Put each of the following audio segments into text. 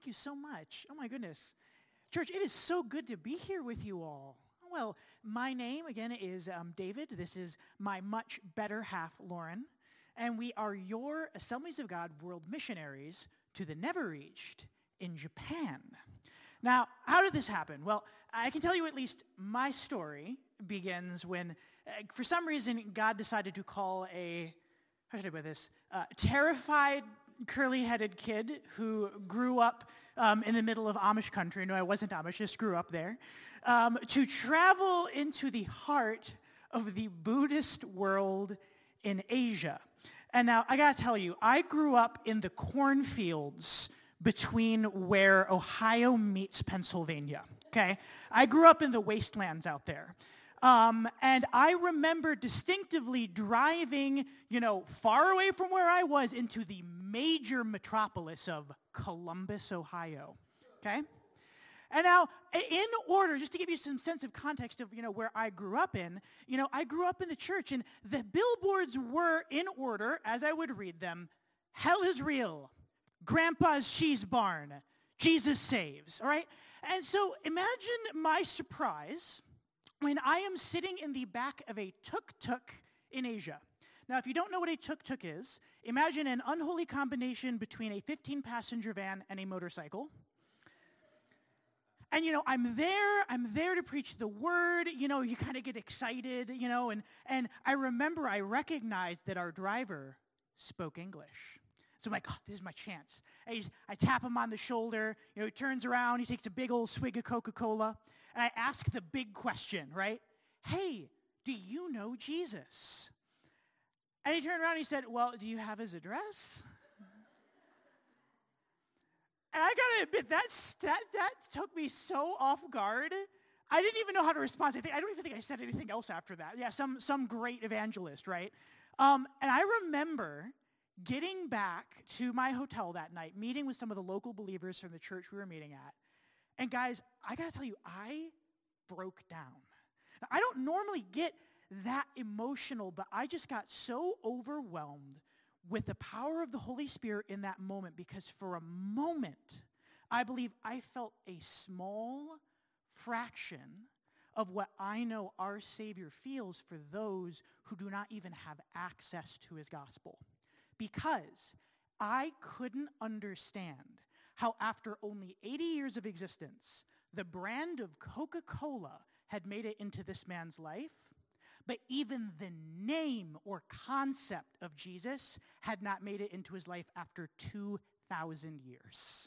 Thank you so much. Oh my goodness. Church, it is so good to be here with you all. Well, my name, again, is David. This is my much better half, Lauren. And we are your Assemblies of God World Missionaries to the Never Reached in Japan. Now, how did this happen? Well, I can tell you at least my story begins when, for some reason, God decided to call how should I put this, terrified, curly-headed kid who grew up in the middle of Amish country. No, I wasn't Amish, just grew up there, to travel into the heart of the Buddhist world in Asia. And now, I gotta tell you, I grew up in the cornfields between where Ohio meets Pennsylvania, okay? I grew up in the wastelands out there. And I remember distinctively driving, far away from where I was into the major metropolis of Columbus, Ohio, okay? And now, in order, just to give you some sense of context of, where I grew up in, I grew up in the church, and the billboards were in order, as I would read them: hell is real, Grandpa's cheese barn, Jesus saves, all right? And so imagine my surprise when I am sitting in the back of a tuk-tuk in Asia. Now, if you don't know what a tuk-tuk is, imagine an unholy combination between a 15-passenger van and a motorcycle. And, I'm there to preach the word, you kind of get excited, and I remember I recognized that our driver spoke English. So I'm like, oh, this is my chance. I tap him on the shoulder, he turns around, he takes a big old swig of Coca-Cola, and I ask the big question, right? Hey, do you know Jesus? And he turned around and he said, well, do you have his address? And I gotta admit, that took me so off guard. I didn't even know how to respond. I don't even think I said anything else after that. Yeah, some great evangelist, right? And I remember getting back to my hotel that night, meeting with some of the local believers from the church we were meeting at. And guys, I gotta tell you, I broke down. Now, I don't normally get that emotional, but I just got so overwhelmed with the power of the Holy Spirit in that moment, because for a moment, I believe I felt a small fraction of what I know our Savior feels for those who do not even have access to his gospel. Because I couldn't understand how after only 80 years of existence, the brand of Coca-Cola had made it into this man's life, but even the name or concept of Jesus had not made it into his life after 2,000 years.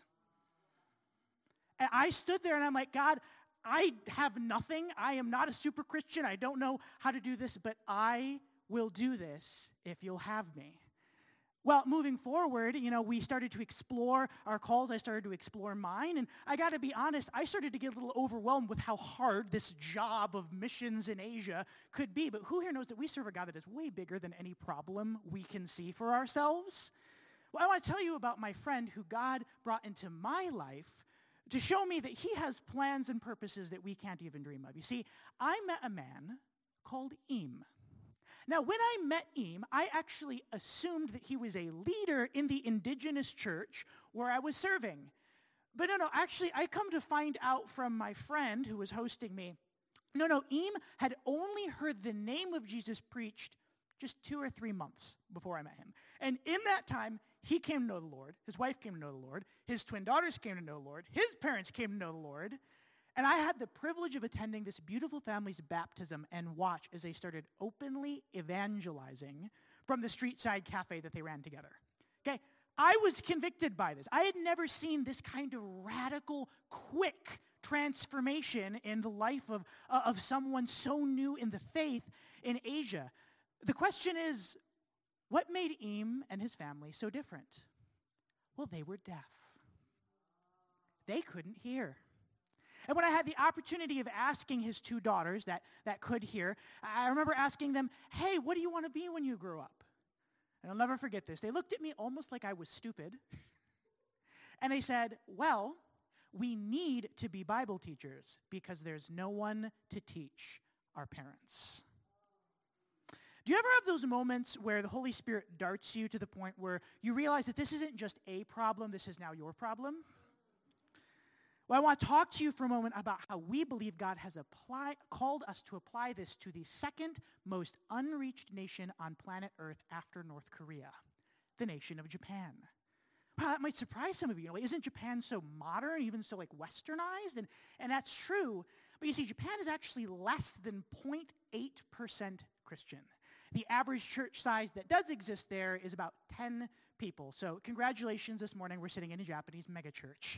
And I stood there and I'm like, God, I have nothing. I am not a super Christian. I don't know how to do this, but I will do this if you'll have me. Well, moving forward, we started to explore our calls. I started to explore mine. And I got to be honest, I started to get a little overwhelmed with how hard this job of missions in Asia could be. But who here knows that we serve a God that is way bigger than any problem we can see for ourselves? Well, I want to tell you about my friend who God brought into my life to show me that he has plans and purposes that we can't even dream of. You see, I met a man called Eam. Now, when I met Eam, I actually assumed that he was a leader in the indigenous church where I was serving. But no, actually, I come to find out from my friend who was hosting me, Eam had only heard the name of Jesus preached just 2 or 3 months before I met him. And in that time, he came to know the Lord. His wife came to know the Lord. His twin daughters came to know the Lord. His parents came to know the Lord. And I had the privilege of attending this beautiful family's baptism and watch as they started openly evangelizing from the street side cafe that they ran together. Okay, I was convicted by this. I had never seen this kind of radical, quick transformation in the life of someone so new in the faith in Asia. The question is, what made Eam and his family so different? Well, they were deaf. They couldn't hear. And when I had the opportunity of asking his 2 daughters that could hear, I remember asking them, hey, what do you want to be when you grow up? And I'll never forget this. They looked at me almost like I was stupid. And they said, well, we need to be Bible teachers because there's no one to teach our parents. Do you ever have those moments where the Holy Spirit darts you to the point where you realize that this isn't just a problem, this is now your problem? Well, I want to talk to you for a moment about how we believe God has called us to apply this to the second most unreached nation on planet Earth after North Korea, the nation of Japan. Wow, that might surprise some of you. Isn't Japan so modern, even so westernized? And that's true. But you see, Japan is actually less than 0.8% Christian. The average church size that does exist there is about 10 people. So congratulations, this morning we're sitting in a Japanese megachurch.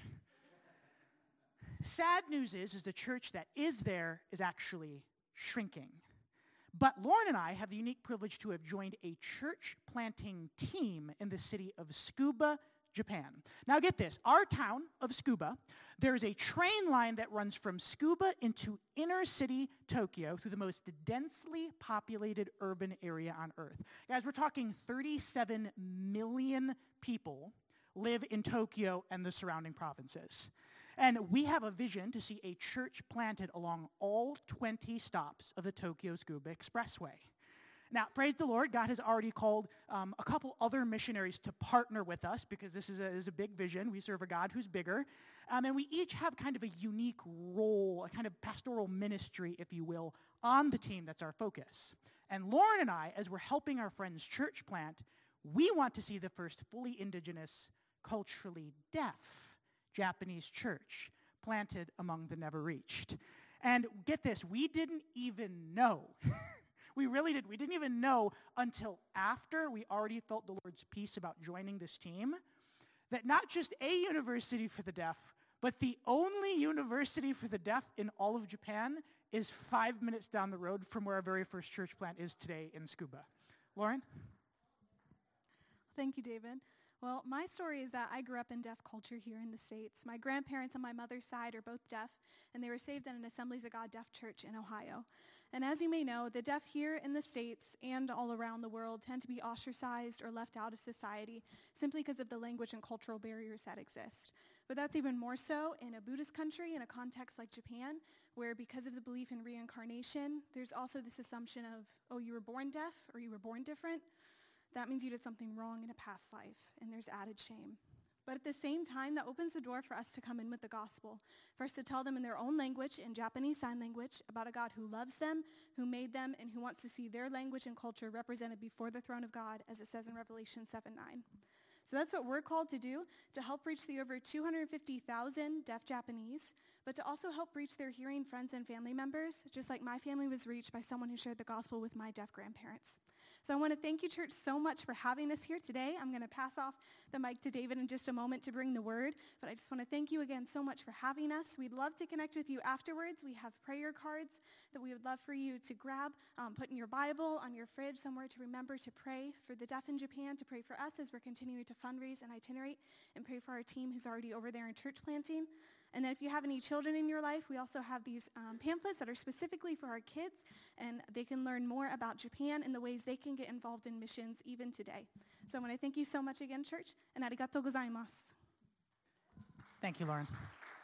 Sad news is the church that is there is actually shrinking. But Lauren and I have the unique privilege to have joined a church planting team in the city of Tsukuba, Japan. Now get this, our town of Tsukuba, there's a train line that runs from Tsukuba into inner city Tokyo through the most densely populated urban area on earth. Guys, we're talking 37 million people live in Tokyo and the surrounding provinces. And we have a vision to see a church planted along all 20 stops of the Tokyo-Tsukuba Expressway. Now, praise the Lord, God has already called a couple other missionaries to partner with us because this is a big vision. We serve a God who's bigger. And we each have kind of a unique role, a kind of pastoral ministry, if you will, on the team that's our focus. And Lauren and I, as we're helping our friends church plant, we want to see the first fully indigenous, culturally deaf Japanese church planted among the never reached. And get this, we didn't even know. We really did. We didn't even know until after we already felt the Lord's peace about joining this team that not just a university for the deaf, but the only university for the deaf in all of Japan is 5 minutes down the road from where our very first church plant is today in Tsukuba. Lauren? Thank you, David. Well, my story is that I grew up in deaf culture here in the States. My grandparents on my mother's side are both deaf, and they were saved in an Assemblies of God deaf church in Ohio. And as you may know, the deaf here in the States and all around the world tend to be ostracized or left out of society simply because of the language and cultural barriers that exist. But that's even more so in a Buddhist country, in a context like Japan, where because of the belief in reincarnation, there's also this assumption of, oh, you were born deaf or you were born different. That means you did something wrong in a past life, and there's added shame. But at the same time, that opens the door for us to come in with the gospel, for us to tell them in their own language, in Japanese Sign Language, about a God who loves them, who made them, and who wants to see their language and culture represented before the throne of God, as it says in Revelation 7:9. So that's what we're called to do, to help reach the over 250,000 deaf Japanese, but to also help reach their hearing friends and family members, just like my family was reached by someone who shared the gospel with my deaf grandparents. So I want to thank you, church, so much for having us here today. I'm going to pass off the mic to David in just a moment to bring the word, but I just want to thank you again so much for having us. We'd love to connect with you afterwards. We have prayer cards that we would love for you to grab, put in your Bible, on your fridge, somewhere to remember to pray for the deaf in Japan, to pray for us as we're continuing to fundraise and itinerate, and pray for our team who's already over there in church planting. And then if you have any children in your life, we also have these pamphlets that are specifically for our kids, and they can learn more about Japan and the ways they can get involved in missions even today. So I want to thank you so much again, church, and arigatou gozaimasu. Thank you, Lauren.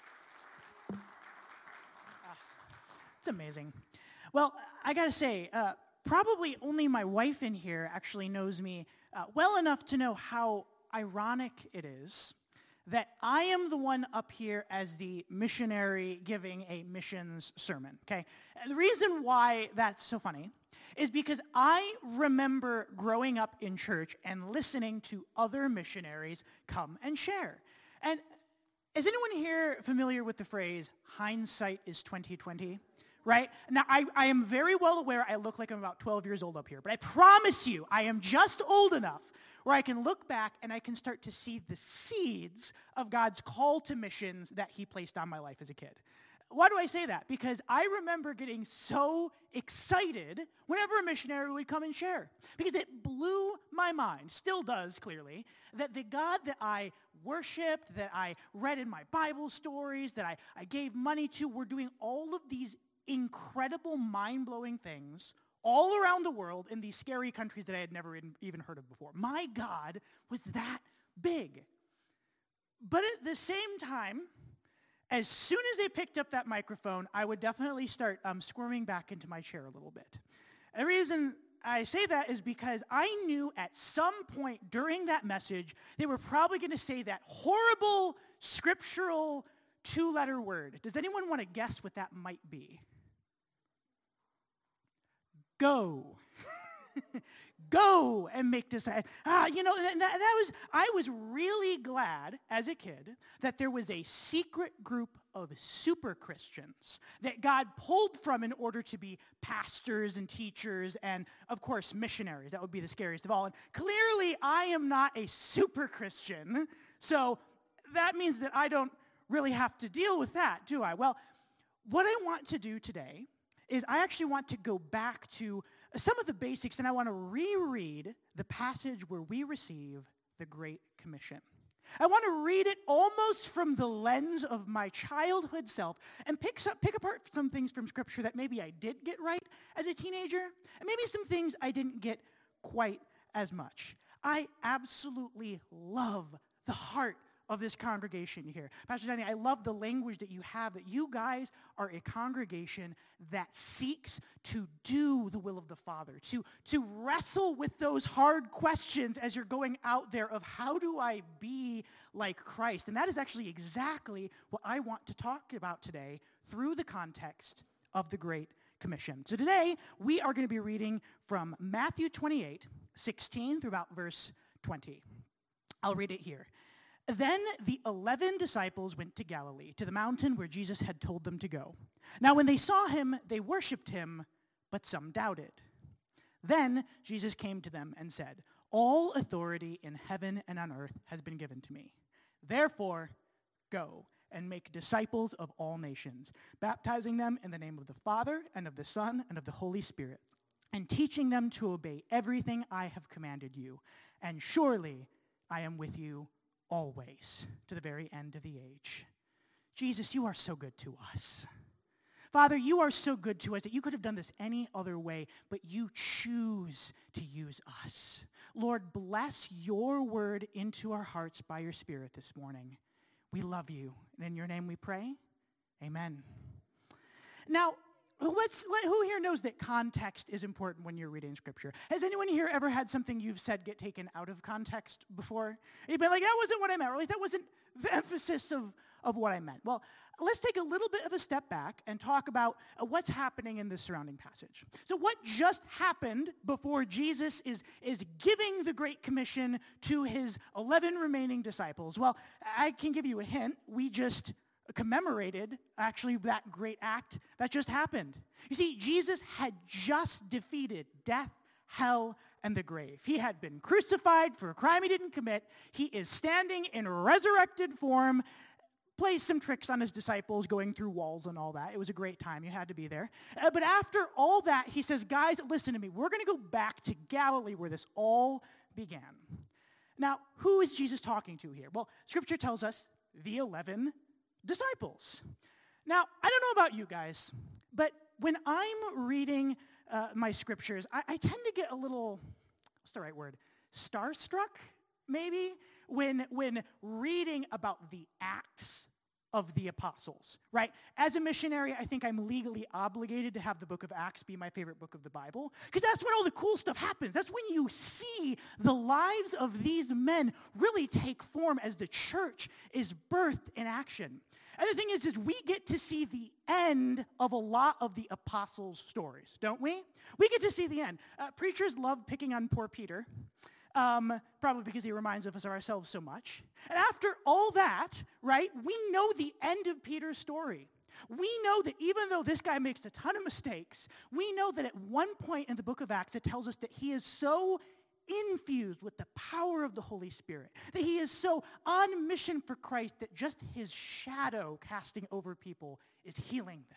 It's amazing. Well, I got to say, probably only my wife in here actually knows me well enough to know how ironic it is that I am the one up here as the missionary giving a missions sermon, okay? And the reason why that's so funny is because I remember growing up in church and listening to other missionaries come and share. And is anyone here familiar with the phrase, hindsight is 20/20? Right? Now, I am very well aware I look like I'm about 12 years old up here, but I promise you, I am just old enough where I can look back and I can start to see the seeds of God's call to missions that he placed on my life as a kid. Why do I say that? Because I remember getting so excited whenever a missionary would come and share. Because it blew my mind, still does clearly, that the God that I worshiped, that I read in my Bible stories, that I gave money to, were doing all of these incredible, mind-blowing things all around the world in these scary countries that I had never even heard of before. My God was that big. But at the same time, as soon as they picked up that microphone, I would definitely start squirming back into my chair a little bit. The reason I say that is because I knew at some point during that message, they were probably going to say that horrible scriptural two-letter word. Does anyone want to guess what that might be? Go. Go and make disciples. I was really glad as a kid that there was a secret group of super Christians that God pulled from in order to be pastors and teachers and, of course, missionaries. That would be the scariest of all. And clearly, I am not a super Christian, so that means that I don't really have to deal with that, do I? Well, what I want to do today is I actually want to go back to some of the basics, and I want to reread the passage where we receive the Great Commission. I want to read it almost from the lens of my childhood self and pick apart some things from Scripture that maybe I did get right as a teenager, and maybe some things I didn't get quite as much. I absolutely love the heart of this congregation here. Pastor Danny, I love the language that you have, that you guys are a congregation that seeks to do the will of the Father, to wrestle with those hard questions as you're going out there of how do I be like Christ? And that is actually exactly what I want to talk about today through the context of the Great Commission. So today, we are going to be reading from Matthew 28, 16 through about verse 20. I'll read it here. Then the 11 disciples went to Galilee, to the mountain where Jesus had told them to go. Now when they saw him, they worshipped him, but some doubted. Then Jesus came to them and said, "All authority in heaven and on earth has been given to me. Therefore, go and make disciples of all nations, baptizing them in the name of the Father and of the Son and of the Holy Spirit, and teaching them to obey everything I have commanded you. And surely I am with you always, to the very end of the age." Jesus, you are so good to us. Father, you are so good to us that you could have done this any other way, but you choose to use us. Lord, bless your word into our hearts by your Spirit this morning. We love you. And in your name we pray. Amen. Now, who here knows that context is important when you're reading Scripture? Has anyone here ever had something you've said get taken out of context before? You've been like, that wasn't what I meant, or at least that wasn't the emphasis of what I meant. Well, let's take a little bit of a step back and talk about what's happening in the surrounding passage. So what just happened before Jesus is giving the Great Commission to his 11 remaining disciples? Well, I can give you a hint. We just commemorated actually that great act that just happened. You see, Jesus had just defeated death, hell, and the grave. He had been crucified for a crime he didn't commit. He is standing in resurrected form, plays some tricks on his disciples, going through walls and all that. It was a great time. You had to be there. But after all that, he says, guys, listen to me. We're going to go back to Galilee where this all began. Now, who is Jesus talking to here? Well, Scripture tells us the 11 disciples. Now, I don't know about you guys, but when I'm reading my Scriptures, I tend to get a little, what's the right word, starstruck, maybe, when reading about the Acts of the Apostles, right? As a missionary, I think I'm legally obligated to have the book of Acts be my favorite book of the Bible, because that's when all the cool stuff happens. That's when you see the lives of these men really take form as the church is birthed in action. And the thing is we get to see the end of a lot of the apostles' stories, don't we? We get to see the end. Preachers love picking on poor Peter, probably because he reminds us of ourselves so much. And after all that, right, we know the end of Peter's story. We know that even though this guy makes a ton of mistakes, we know that at one point in the book of Acts, it tells us that he is so infused with the power of the Holy Spirit, that he is so on mission for Christ that just his shadow casting over people is healing them.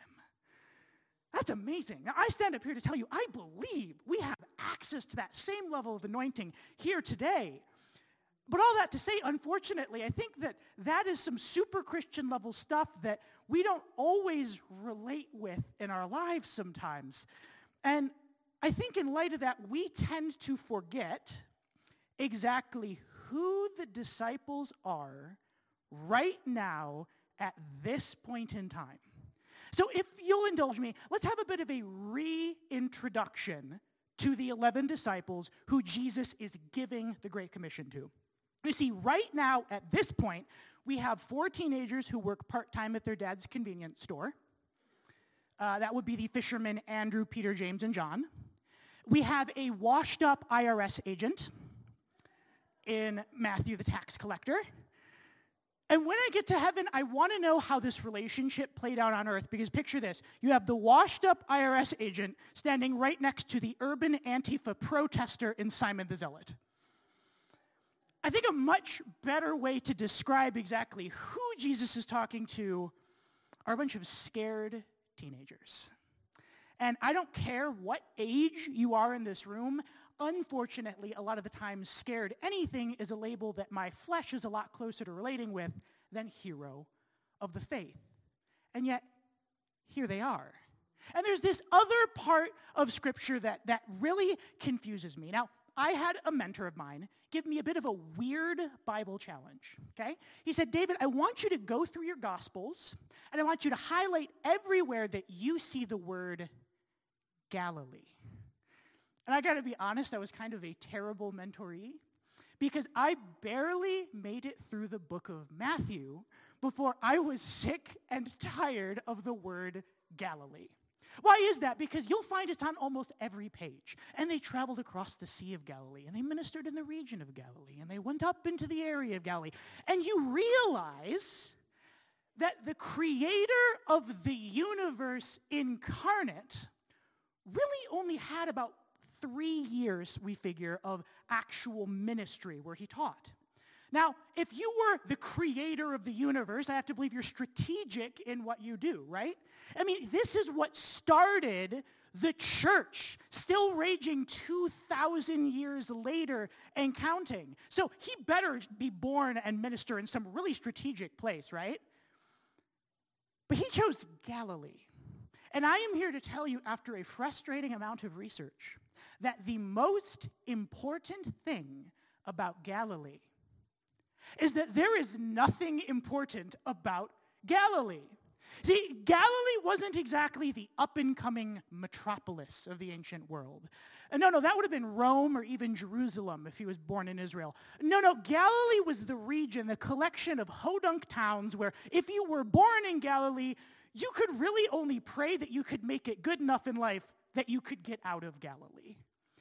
That's amazing. Now, I stand up here to tell you, I believe we have access to that same level of anointing here today. But all that to say, unfortunately, I think that is some super Christian level stuff that we don't always relate with in our lives sometimes. And I think in light of that, we tend to forget exactly who the disciples are right now at this point in time. So if you'll indulge me, let's have a bit of a reintroduction to the 11 disciples who Jesus is giving the Great Commission to. You see, right now, at this point, we have 4 teenagers who work part-time at their dad's convenience store. That would be the fishermen Andrew, Peter, James, and John. We have a washed-up IRS agent in Matthew the tax collector. And when I get to heaven, I want to know how this relationship played out on earth, because picture this. You have the washed-up IRS agent standing right next to the urban Antifa protester in Simon the Zealot. I think a much better way to describe exactly who Jesus is talking to are a bunch of scared teenagers. And I don't care what age you are in this room. Unfortunately, a lot of the times, scared anything is a label that my flesh is a lot closer to relating with than hero of the faith. And yet, here they are. And there's this other part of Scripture that really confuses me. Now, I had a mentor of mine give me a bit of a weird Bible challenge, okay? He said, David, I want you to go through your Gospels, and I want you to highlight everywhere that you see the word Galilee. And I got to be honest, I was kind of a terrible mentoree because I barely made it through the book of Matthew before I was sick and tired of the word Galilee. Why is that? Because you'll find it's on almost every page. And they traveled across the Sea of Galilee, and they ministered in the region of Galilee, and they went up into the area of Galilee. And you realize that the creator of the universe incarnate really only had about 3 years, we figure, of actual ministry where he taught. Now, if you were the creator of the universe, I have to believe you're strategic in what you do, right? I mean, this is what started the church, still raging 2,000 years later and counting. So he better be born and minister in some really strategic place, right? But he chose Galilee. And I am here to tell you, after a frustrating amount of research, that the most important thing about Galilee is that there is nothing important about Galilee. See, Galilee wasn't exactly the up-and-coming metropolis of the ancient world. No, that would have been Rome or even Jerusalem if he was born in Israel. No, Galilee was the region, the collection of hodunk towns where if you were born in Galilee, you could really only pray that you could make it good enough in life that you could get out of Galilee.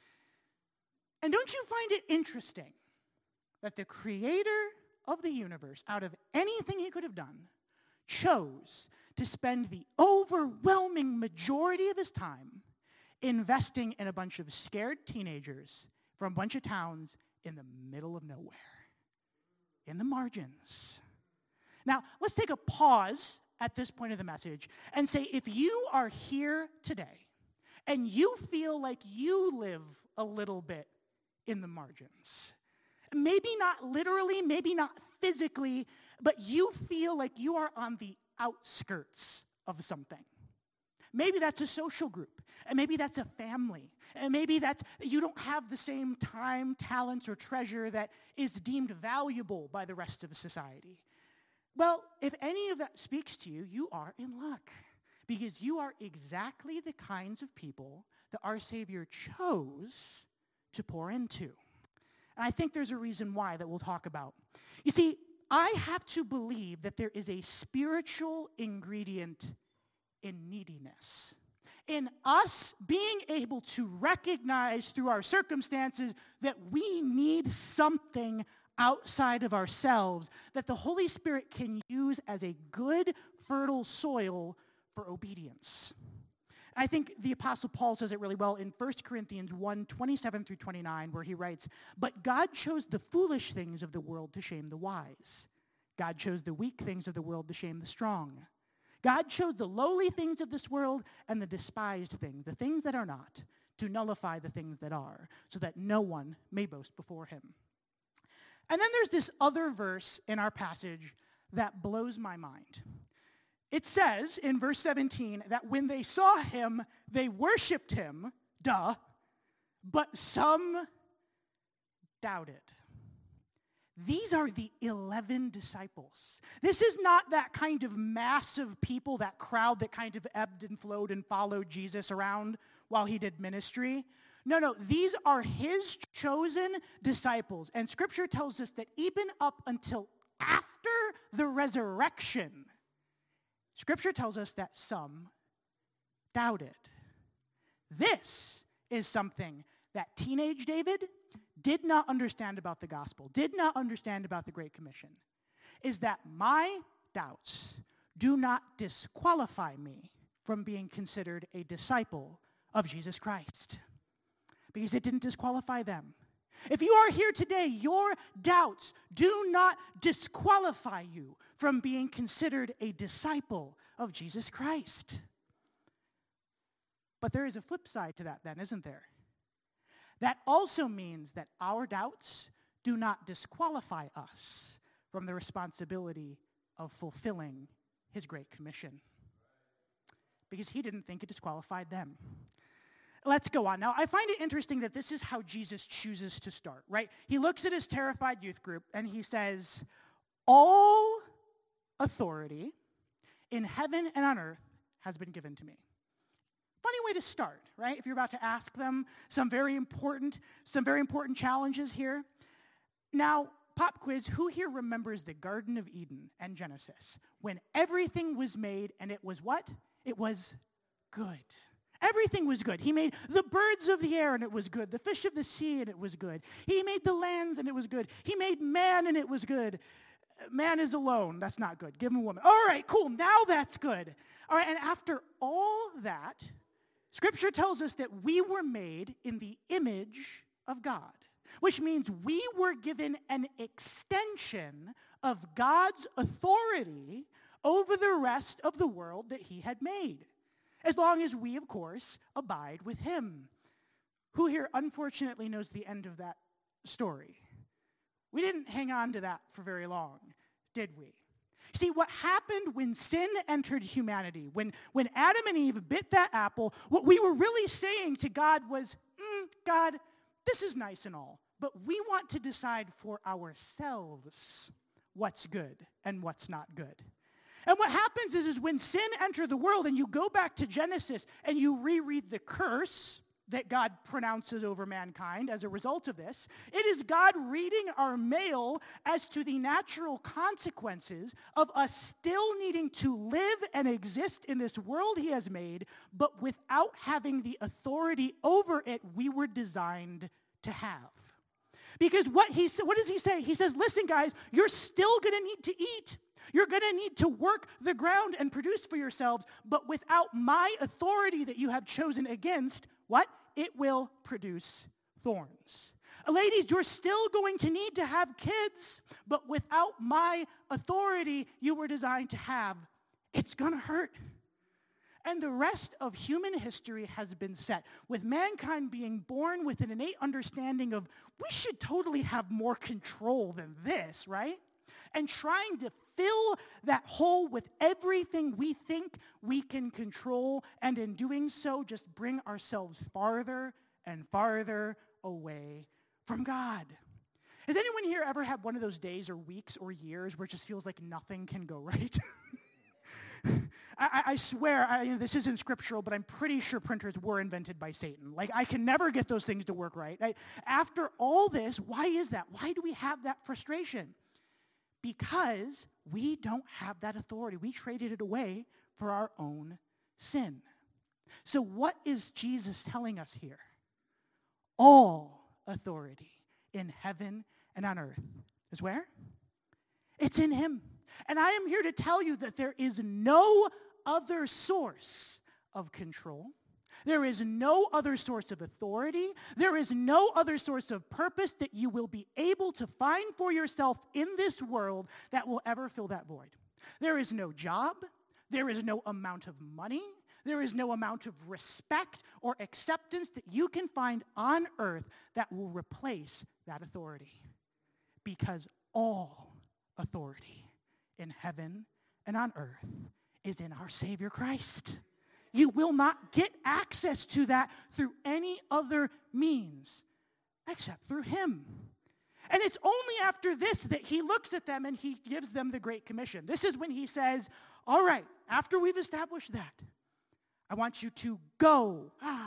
And don't you find it interesting that the creator of the universe, out of anything he could have done, chose to spend the overwhelming majority of his time investing in a bunch of scared teenagers from a bunch of towns in the middle of nowhere, in the margins. Now, let's take a pause at this point of the message and say, if you are here today and you feel like you live a little bit in the margins, maybe not literally, maybe not physically, but you feel like you are on the outskirts of something. Maybe that's a social group, and maybe that's a family, and maybe that's you don't have the same time, talents, or treasure that is deemed valuable by the rest of society. Well, if any of that speaks to you, you are in luck, because you are exactly the kinds of people that our Savior chose to pour into. And I think there's a reason why that we'll talk about. You see, I have to believe that there is a spiritual ingredient in neediness. In us being able to recognize through our circumstances that we need something outside of ourselves that the Holy Spirit can use as a good, fertile soil for obedience. I think the Apostle Paul says it really well in 1 Corinthians 1, 27 through 29, where he writes, "But God chose the foolish things of the world to shame the wise. God chose the weak things of the world to shame the strong. God chose the lowly things of this world and the despised things, the things that are not, to nullify the things that are, so that no one may boast before him." And then there's this other verse in our passage that blows my mind. It says in verse 17 that when they saw him, they worshiped him, but some doubted. These are the 11 disciples. This is not that kind of massive people, that crowd that kind of ebbed and flowed and followed Jesus around while he did ministry. No, these are his chosen disciples. And Scripture tells us that even up until after the resurrection, Scripture tells us that some doubted. This is something that teenage David did not understand about the gospel, did not understand about the Great Commission, is that my doubts do not disqualify me from being considered a disciple of Jesus Christ. Because it didn't disqualify them. If you are here today, your doubts do not disqualify you from being considered a disciple of Jesus Christ. But there is a flip side to that then, isn't there? That also means that our doubts do not disqualify us from the responsibility of fulfilling his Great Commission. Because he didn't think it disqualified them. Let's go on. Now, I find it interesting that this is how Jesus chooses to start, right? He looks at his terrified youth group and he says, all authority in heaven and on earth has been given to me. Funny way to start, right? If you're about to ask them some very important challenges here. Now, pop quiz, who here remembers the Garden of Eden and Genesis? When everything was made and it was what? It was good. Everything was good. He made the birds of the air and it was good. The fish of the sea and it was good. He made the lands and it was good. He made man and it was good. Man is alone. That's not good. Give him a woman. All right, cool. Now that's good. All right, and after all that, Scripture tells us that we were made in the image of God, which means we were given an extension of God's authority over the rest of the world that he had made. As long as we, of course, abide with him. Who here unfortunately knows the end of that story? We didn't hang on to that for very long, did we? See, what happened when sin entered humanity, when Adam and Eve bit that apple, what we were really saying to God was, God, this is nice and all, but we want to decide for ourselves what's good and what's not good. And what happens is when sin entered the world and you go back to Genesis and you reread the curse that God pronounces over mankind as a result of this, it is God reading our mail as to the natural consequences of us still needing to live and exist in this world he has made, but without having the authority over it we were designed to have. Because what does he say? He says, listen guys, you're still going to need to eat. You're going to need to work the ground and produce for yourselves, but without my authority that you have chosen against, what? It will produce thorns. Ladies, you're still going to need to have kids, but without my authority you were designed to have, it's going to hurt. And the rest of human history has been set, with mankind being born with an innate understanding of we should totally have more control than this, right? And trying to fill that hole with everything we think we can control, and in doing so, just bring ourselves farther and farther away from God. Has anyone here ever had one of those days or weeks or years where it just feels like nothing can go right? I swear, this isn't scriptural, but I'm pretty sure printers were invented by Satan. Like, I can never get those things to work right. After all this, why is that? Why do we have that frustration? Because we don't have that authority. We traded it away for our own sin. So what is Jesus telling us here? All authority in heaven and on earth is where? It's in him. And I am here to tell you that there is no other source of control. There is no other source of authority. There is no other source of purpose that you will be able to find for yourself in this world that will ever fill that void. There is no job. There is no amount of money. There is no amount of respect or acceptance that you can find on earth that will replace that authority. Because all authority in heaven and on earth is in our Savior Christ. You will not get access to that through any other means except through him. And it's only after this that he looks at them and he gives them the Great Commission. This is when he says, all right, after we've established that, I want you to go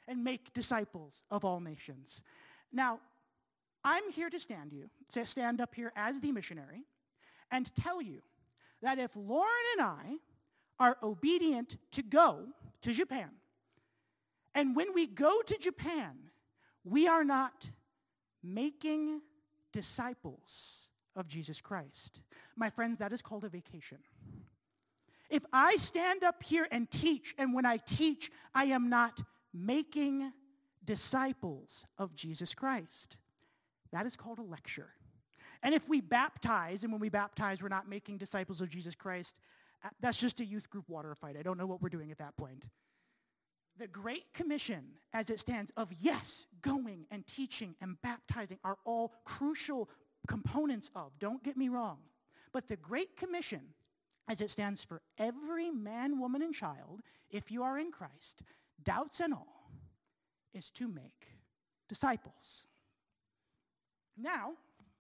and make disciples of all nations. Now, I'm here to stand up here as the missionary and tell you that if Lauren and I are obedient to go to Japan, and when we go to Japan, we are not making disciples of Jesus Christ. My friends, that is called a vacation. If I stand up here and teach, and when I teach, I am not making disciples of Jesus Christ, that is called a lecture. And if we baptize, and when we baptize, we're not making disciples of Jesus Christ, that's just a youth group water fight. I don't know what we're doing at that point. The Great Commission, as it stands, of yes, going and teaching and baptizing are all crucial components of, don't get me wrong. But the Great Commission, as it stands for every man, woman, and child, if you are in Christ, doubts and all, is to make disciples. Now,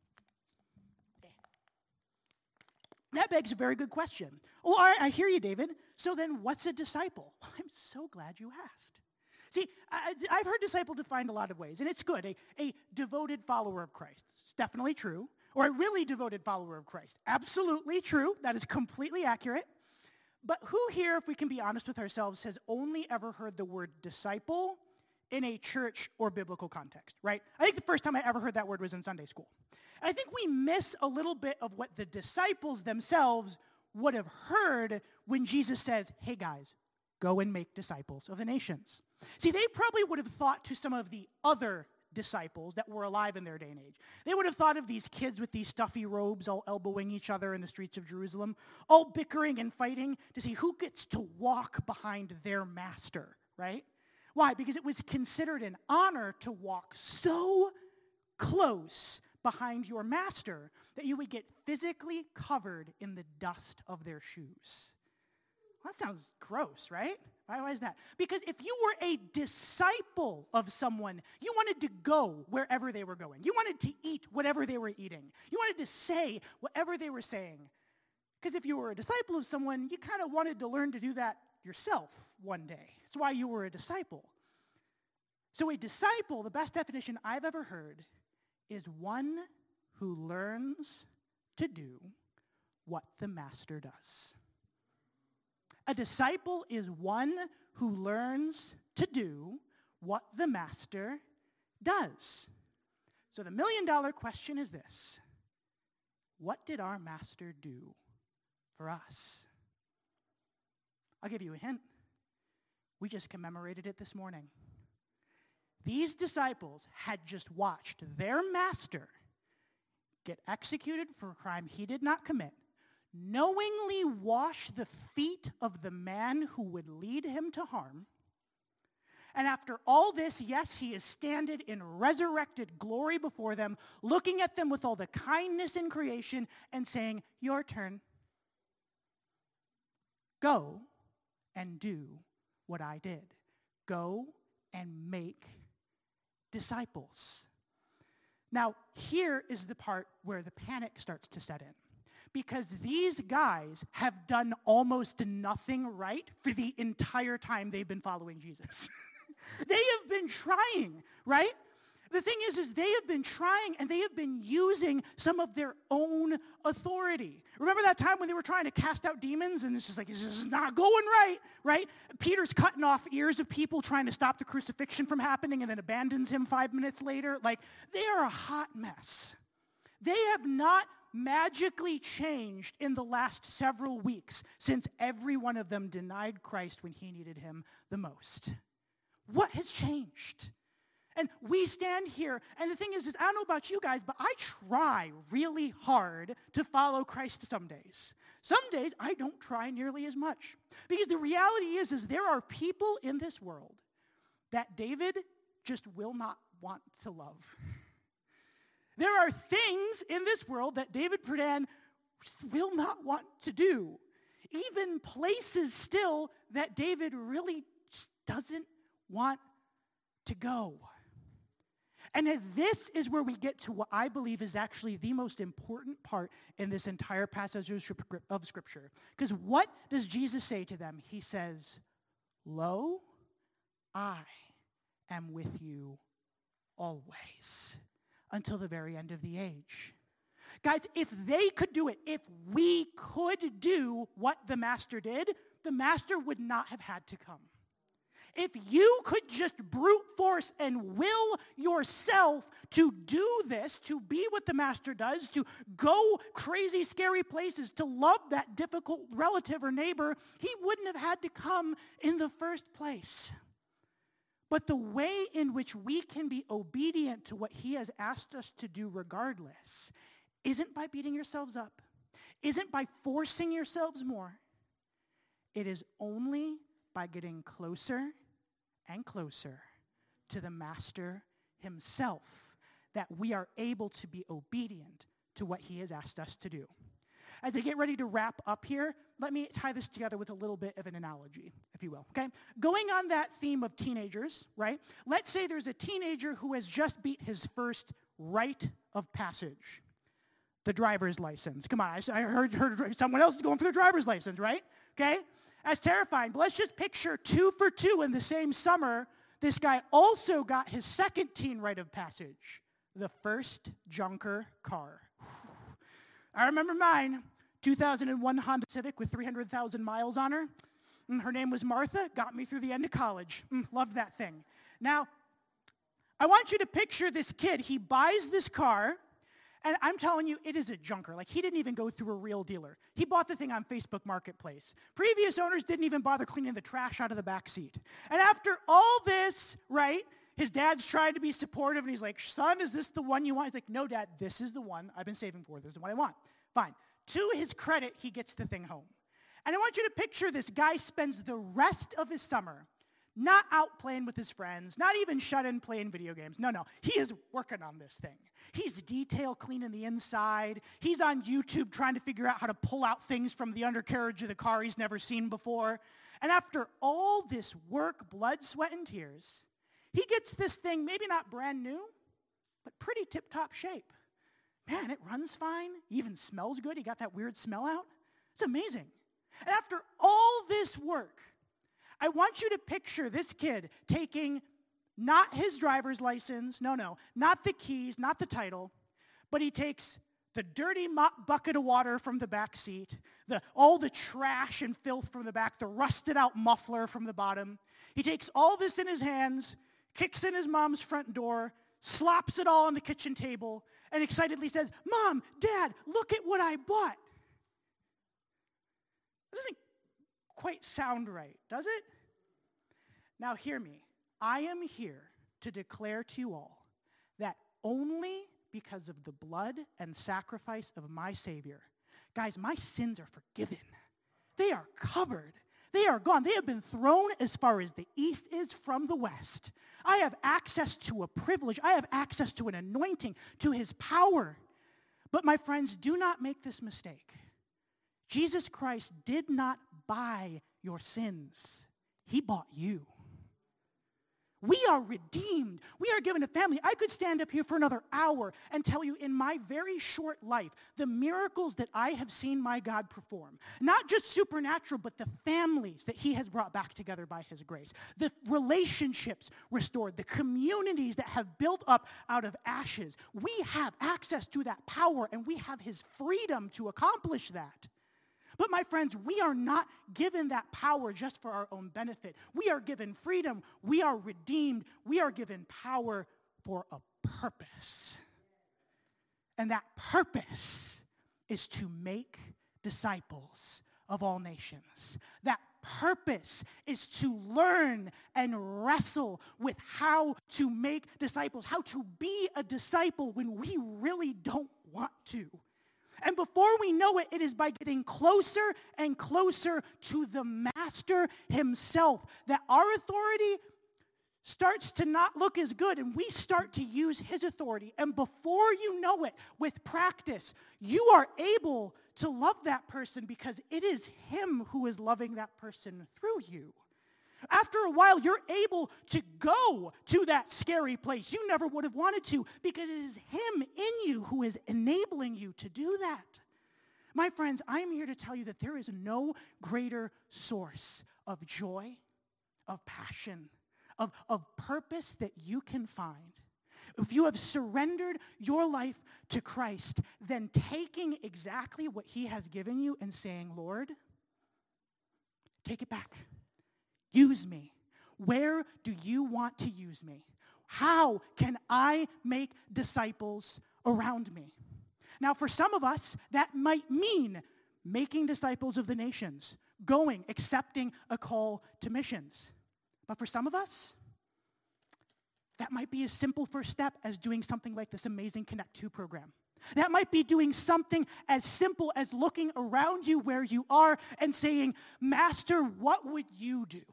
that begs a very good question. Oh, all right, I hear you, David. So then what's a disciple? Well, I'm so glad you asked. See, I've heard disciple defined a lot of ways, and it's good. A devoted follower of Christ. It's definitely true. Or a really devoted follower of Christ. Absolutely true. That is completely accurate. But who here, if we can be honest with ourselves, has only ever heard the word disciple in a church or biblical context, right? I think the first time I ever heard that word was in Sunday school. I think we miss a little bit of what the disciples themselves would have heard when Jesus says, hey guys, go and make disciples of the nations. See, they probably would have thought to some of the other disciples that were alive in their day and age. They would have thought of these kids with these stuffy robes all elbowing each other in the streets of Jerusalem, all bickering and fighting to see who gets to walk behind their master, right? Why? Because it was considered an honor to walk so close behind your master that you would get physically covered in the dust of their shoes. Well, that sounds gross, right? Why is that? Because if you were a disciple of someone, you wanted to go wherever they were going. You wanted to eat whatever they were eating. You wanted to say whatever they were saying. Because if you were a disciple of someone, you kind of wanted to learn to do that yourself one day. That's why you were a disciple. So a disciple, the best definition I've ever heard, is one who learns to do what the master does. A disciple is one who learns to do what the master does. So the million-dollar question is this: what did our master do for us? I'll give you a hint. We just commemorated it this morning. These disciples had just watched their master get executed for a crime he did not commit, knowingly wash the feet of the man who would lead him to harm. And after all this, yes, he is standing in resurrected glory before them, looking at them with all the kindness in creation and saying, your turn. Go and do what I did. Go and make disciples. Now, here is the part where the panic starts to set in. Because these guys have done almost nothing right for the entire time they've been following Jesus. They have been trying, right? The thing is they have been trying and they have been using some of their own authority. Remember that time when they were trying to cast out demons and it's just like, this is not going right? Peter's cutting off ears of people trying to stop the crucifixion from happening and then abandons him 5 minutes later. Like, they are a hot mess. They have not magically changed in the last several weeks since every one of them denied Christ when he needed him the most. What has changed? And we stand here, and the thing is I don't know about you guys, but I try really hard to follow Christ some days. Some days I don't try nearly as much. Because the reality is there are people in this world that David just will not want to love. There are things in this world that David Prudhan will not want to do. Even places still that David really just doesn't want to go. And this is where we get to what I believe is actually the most important part in this entire passage of Scripture. Because what does Jesus say to them? He says, lo, I am with you always until the very end of the age. Guys, if they could do it, if we could do what the master did, the master would not have had to come. If you could just brute force and will yourself to do this, to be what the master does, to go crazy, scary places, to love that difficult relative or neighbor, he wouldn't have had to come in the first place. But the way in which we can be obedient to what he has asked us to do regardless isn't by beating yourselves up, isn't by forcing yourselves more. It is only by getting closer and closer to the master himself that we are able to be obedient to what he has asked us to do. As I get ready to wrap up here, let me tie this together with a little bit of an analogy, if you will, okay? Going on that theme of teenagers, right? Let's say there's a teenager who has just beat his first rite of passage, the driver's license. Come on, I heard someone else is going for the driver's license, right? Okay? That's terrifying. But let's just picture 2 for 2 in the same summer. This guy also got his second teen rite of passage, the first junker car. I remember mine, 2001 Honda Civic with 300,000 miles on her. Her name was Martha, got me through the end of college. Loved that thing. Now, I want you to picture this kid. He buys this car, and I'm telling you, it is a junker. Like, he didn't even go through a real dealer. He bought the thing on Facebook Marketplace. Previous owners didn't even bother cleaning the trash out of the back seat. And after all this, right, his dad's trying to be supportive, and he's like, son, is this the one you want? He's like, no, Dad, this is the one I've been saving for. This is the one I want. Fine. To his credit, he gets the thing home. And I want you to picture this guy spends the rest of his summer not out playing with his friends, not even shut in playing video games. No, he is working on this thing. He's detail cleaning the inside. He's on YouTube trying to figure out how to pull out things from the undercarriage of the car he's never seen before. And after all this work, blood, sweat, and tears, he gets this thing, maybe not brand new, but pretty tip-top shape. Man, it runs fine, even smells good. He got that weird smell out. It's amazing. And after all this work, I want you to picture this kid taking not his driver's license, not the keys, not the title, but he takes the dirty bucket of water from the back seat, all the trash and filth from the back, the rusted out muffler from the bottom. He takes all this in his hands, kicks in his mom's front door, slops it all on the kitchen table, and excitedly says, Mom, Dad, look at what I bought. That doesn't quite sound right, does it? Now hear me. I am here to declare to you all that only because of the blood and sacrifice of my Savior, guys, my sins are forgiven. They are covered. They are gone. They have been thrown as far as the east is from the west. I have access to a privilege. I have access to an anointing, to his power. But my friends, do not make this mistake. Jesus Christ did not buy your sins. He bought you. We are redeemed. We are given a family. I could stand up here for another hour and tell you in my very short life the miracles that I have seen my God perform. Not just supernatural, but the families that he has brought back together by his grace. The relationships restored. The communities that have built up out of ashes. We have access to that power, and we have his freedom to accomplish that. But my friends, we are not given that power just for our own benefit. We are given freedom. We are redeemed. We are given power for a purpose. And that purpose is to make disciples of all nations. That purpose is to learn and wrestle with how to make disciples, how to be a disciple when we really don't want to. And before we know it, it is by getting closer and closer to the master himself that our authority starts to not look as good, and we start to use his authority. And before you know it, with practice, you are able to love that person because it is him who is loving that person through you. After a while, you're able to go to that scary place you never would have wanted to because it is him in you who is enabling you to do that. My friends, I am here to tell you that there is no greater source of joy, of passion, of purpose that you can find, if you have surrendered your life to Christ, then taking exactly what he has given you and saying, Lord, take it back. Use me. Where do you want to use me? How can I make disciples around me? Now, for some of us, that might mean making disciples of the nations, going, accepting a call to missions. But for some of us, that might be a simple first step as doing something like this amazing Connect 2 program. That might be doing something as simple as looking around you where you are and saying, Master, what would you do?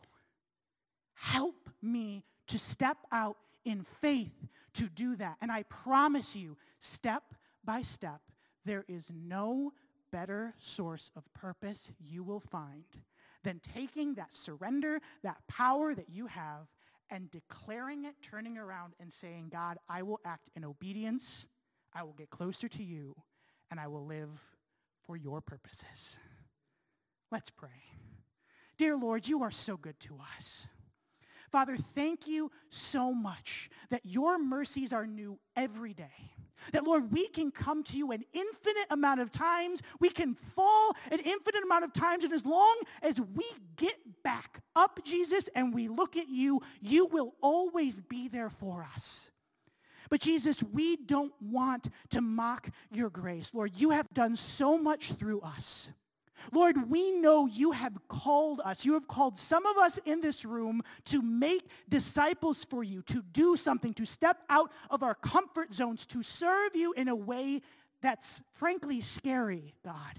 Help me to step out in faith to do that. And I promise you, step by step, there is no better source of purpose you will find than taking that surrender, that power that you have, and declaring it, turning around and saying, God, I will act in obedience, I will get closer to you, and I will live for your purposes. Let's pray. Dear Lord, you are so good to us. Father, thank you so much that your mercies are new every day. That, Lord, we can come to you an infinite amount of times. We can fall an infinite amount of times. And as long as we get back up, Jesus, and we look at you, you will always be there for us. But Jesus, we don't want to mock your grace. Lord, you have done so much through us. Lord, we know you have called us. You have called some of us in this room to make disciples for you, to do something, to step out of our comfort zones, to serve you in a way that's frankly scary, God.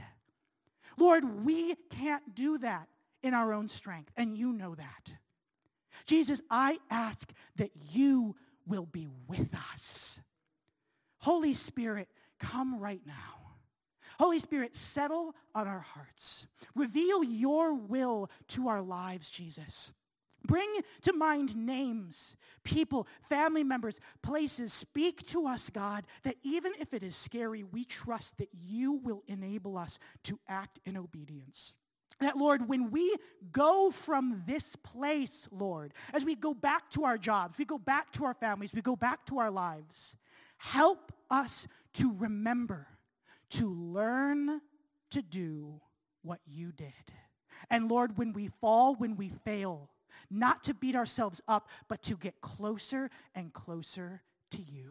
Lord, we can't do that in our own strength, and you know that. Jesus, I ask that you will be with us. Holy Spirit, come right now. Holy Spirit, settle on our hearts. Reveal your will to our lives, Jesus. Bring to mind names, people, family members, places. Speak to us, God, that even if it is scary, we trust that you will enable us to act in obedience. That, Lord, when we go from this place, Lord, as we go back to our jobs, we go back to our families, we go back to our lives, help us to remember to learn to do what you did. And Lord, when we fall, when we fail, not to beat ourselves up, but to get closer and closer to you.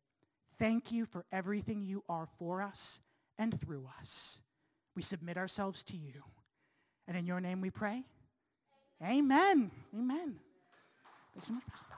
Thank you for everything you are for us and through us. We submit ourselves to you. And in your name we pray. Amen. Amen. Thanks so much.